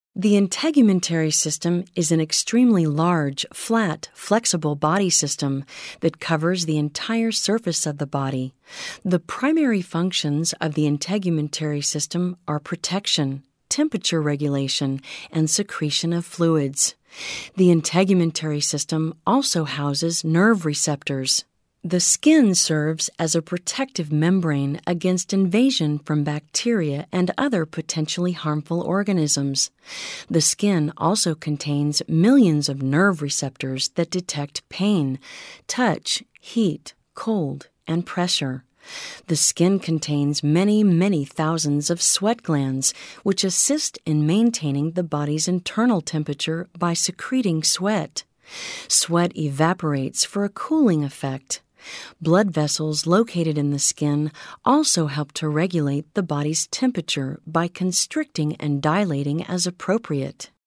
The integumentary system is an extremely large, flat, flexible body system that covers the entire surface of the body. The primary functions of the integumentary system are protection, temperature regulation, and secretion of fluids. The integumentary system also houses nerve receptors. The skin serves as a protective membrane against invasion from bacteria and other potentially harmful organisms. The skin also contains millions of nerve receptors that detect pain, touch, heat, cold, and pressure. The skin contains many, many thousands of sweat glands, which assist in maintaining the body's internal temperature by secreting sweat. Sweat evaporates for a cooling effect. Blood vessels located in the skin also help to regulate the body's temperature by constricting and dilating as appropriate.